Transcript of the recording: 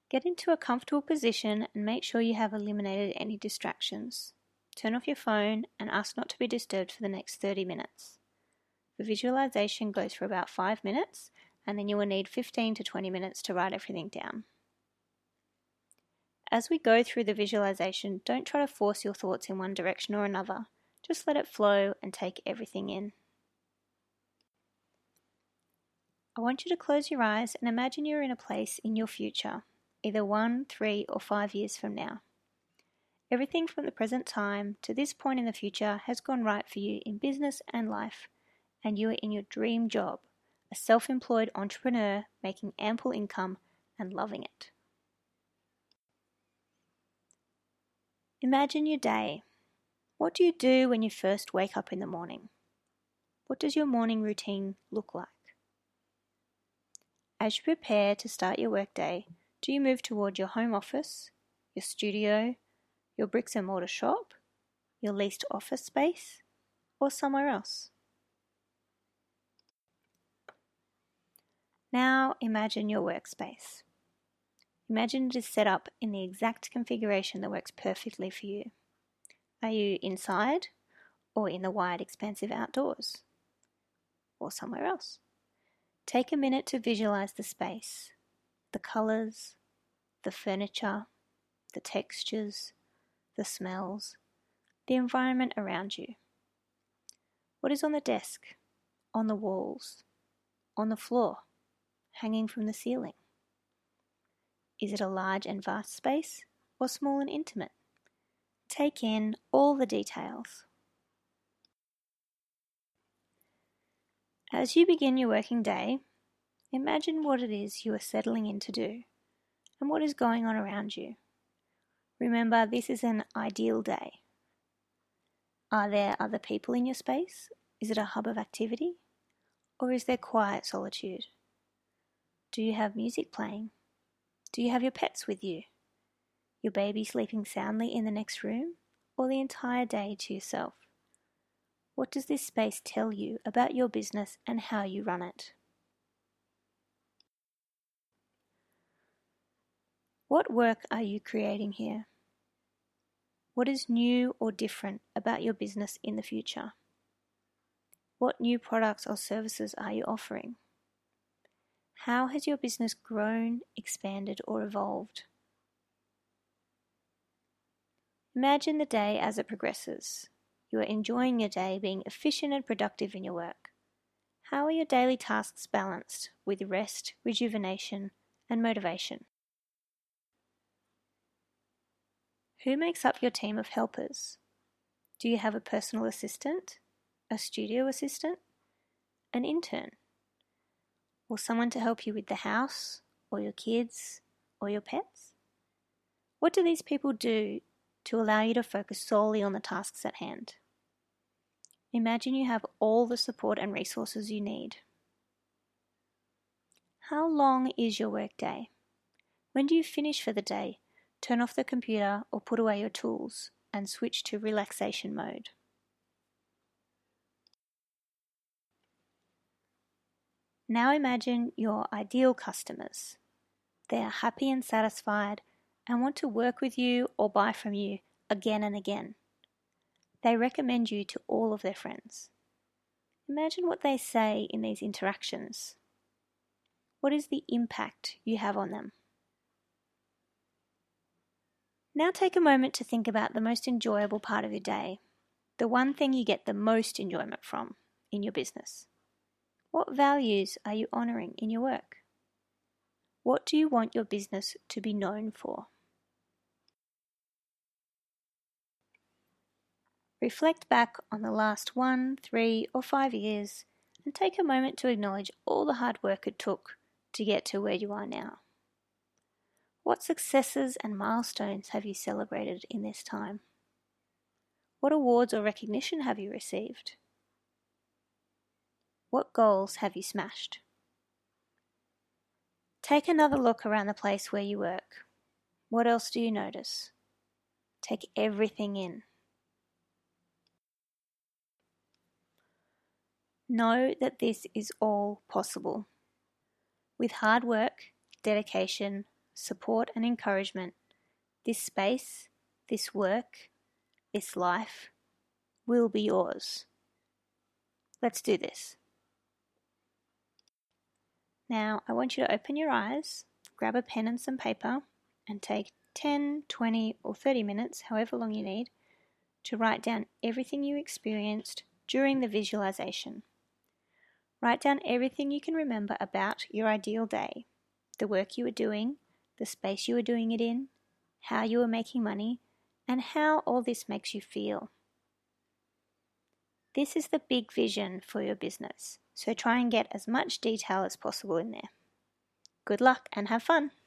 Get into a comfortable position and make sure you have eliminated any distractions. Turn off your phone and ask not to be disturbed for the next 30 minutes. The visualization goes for about 5 minutes, and then you will need 15 to 20 minutes to write everything down. As we go through the visualization, don't try to force your thoughts in one direction or another. Just let it flow and take everything in. I want you to close your eyes and imagine you're in a place in your future, either 1, 3, or 5 years from now. Everything from the present time to this point in the future has gone right for you in business and life, and you are in your dream job, a self-employed entrepreneur making ample income and loving it. Imagine your day. What do you do when you first wake up in the morning? What does your morning routine look like? As you prepare to start your workday, do you move toward your home office, your studio, your bricks and mortar shop, your leased office space, or somewhere else? Now imagine your workspace. Imagine it is set up in the exact configuration that works perfectly for you. Are you inside, or in the wide, expansive outdoors, or somewhere else? Take a minute to visualize the space, the colors, the furniture, the textures, the smells, the environment around you. What is on the desk, on the walls, on the floor, hanging from the ceiling? Is it a large and vast space or small and intimate? Take in all the details. As you begin your working day, imagine what it is you are settling in to do and what is going on around you. Remember, this is an ideal day. Are there other people in your space? Is it a hub of activity? Or is there quiet solitude? Do you have music playing? Do you have your pets with you? Your baby sleeping soundly in the next room? Or the entire day to yourself? What does this space tell you about your business and how you run it? What work are you creating here? What is new or different about your business in the future? What new products or services are you offering? How has your business grown, expanded, or evolved? Imagine the day as it progresses. You are enjoying your day, being efficient and productive in your work. How are your daily tasks balanced with rest, rejuvenation, and motivation? Who makes up your team of helpers? Do you have a personal assistant, a studio assistant, an intern, or someone to help you with the house, or your kids, or your pets? What do these people do to allow you to focus solely on the tasks at hand? Imagine you have all the support and resources you need. How long is your workday? When do you finish for the day, turn off the computer or put away your tools and switch to relaxation mode? Now imagine your ideal customers. They are happy and satisfied and want to work with you or buy from you again and again. They recommend you to all of their friends. Imagine what they say in these interactions. What is the impact you have on them? Now take a moment to think about the most enjoyable part of your day, the one thing you get the most enjoyment from in your business. What values are you honouring in your work? What do you want your business to be known for? Reflect back on the last 1, 3, or 5 years and take a moment to acknowledge all the hard work it took to get to where you are now. What successes and milestones have you celebrated in this time? What awards or recognition have you received? What goals have you smashed? Take another look around the place where you work. What else do you notice? Take everything in. Know that this is all possible. With hard work, dedication, support and encouragement, this space, this work, this life will be yours. Let's do this. Now, I want you to open your eyes, grab a pen and some paper, and take 10, 20, or 30 minutes, however long you need, to write down everything you experienced during the visualization. Write down everything you can remember about your ideal day, the work you were doing, the space you were doing it in, how you were making money, and how all this makes you feel. This is the big vision for your business, so try and get as much detail as possible in there. Good luck and have fun!